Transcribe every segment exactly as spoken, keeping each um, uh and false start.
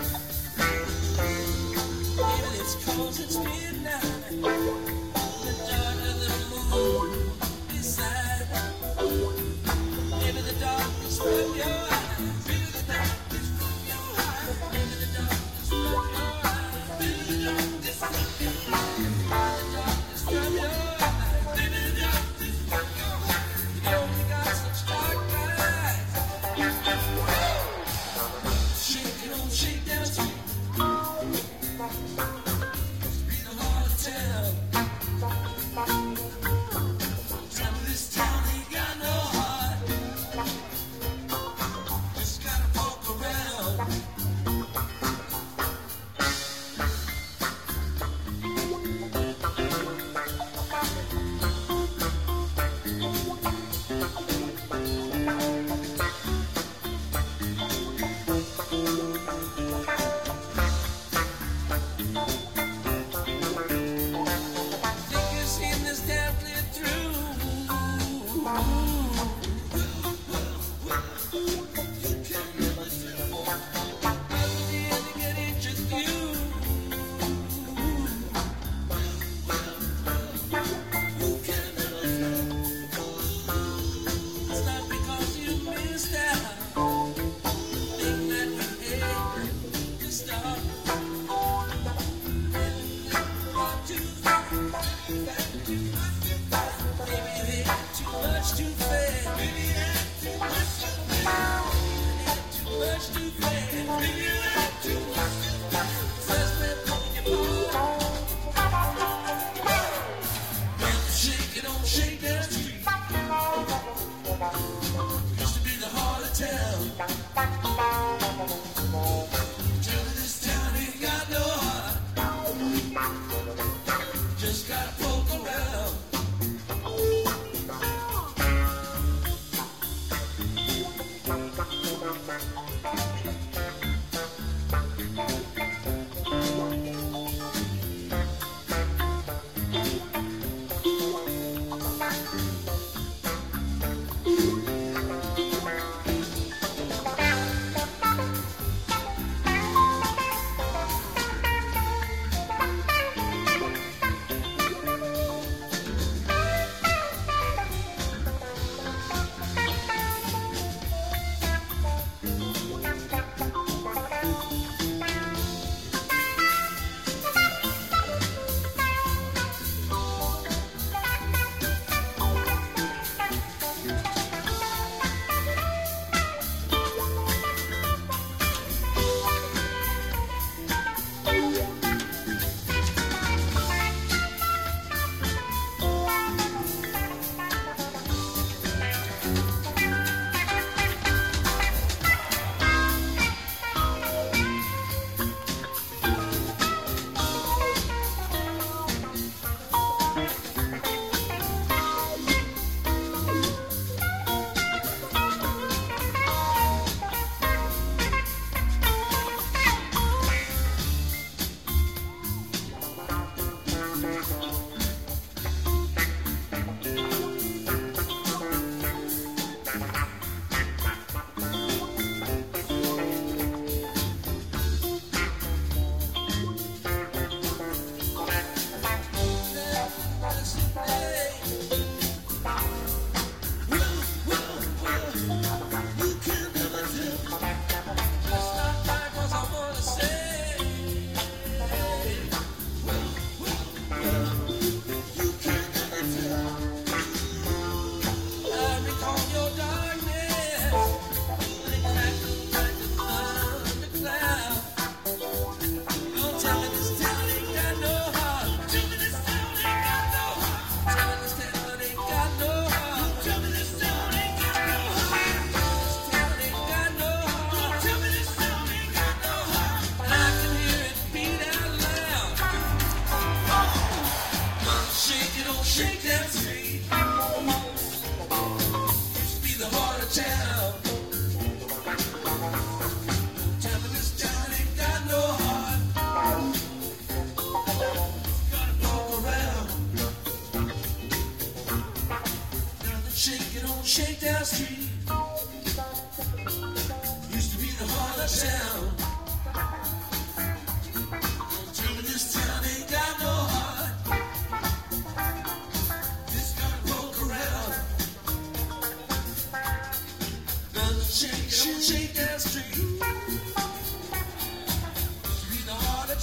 Baby, it's 'cause it's midnight. The dark of the moon beside. Maybe the darkness from your eyes. Maybe the darkness from your eyes. Maybe the darkness from your eyes. Maybe the darkness from your eyes. The darkness from your eyes. Maybe the darkness from your eyes. You know you got such dark eyes. Shake it on, shake that street. Beat a heart attack.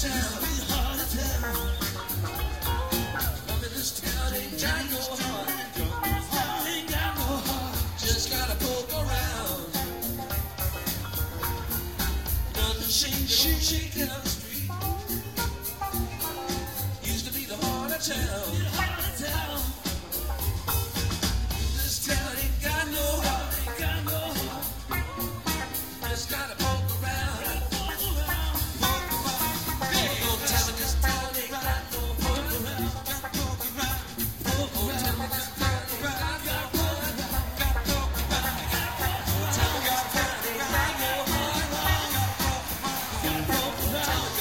town. I'm in this town, ain't got no heart. Ain't got no heart. Just gotta poke around. Nothing shake, don't shake down the street. Used to be the heart of town. Heart of town. This town ain't got no heart. Ain't got no heart. Just gotta poke around. Poke around. Poke around. Hey, don't tell me this town ain't got no heart. Gotta poke around. Poke around. Tell me this town ain't got no heart. Gotta poke around. Tell me this town ain't got no heart. Gotta poke around.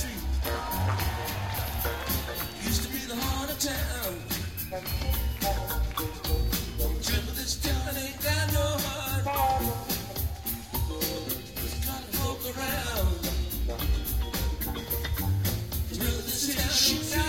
Street used to be the heart of town. Trouble this town ain't got no heart. There's a lot of folk around. Trouble this town ain't got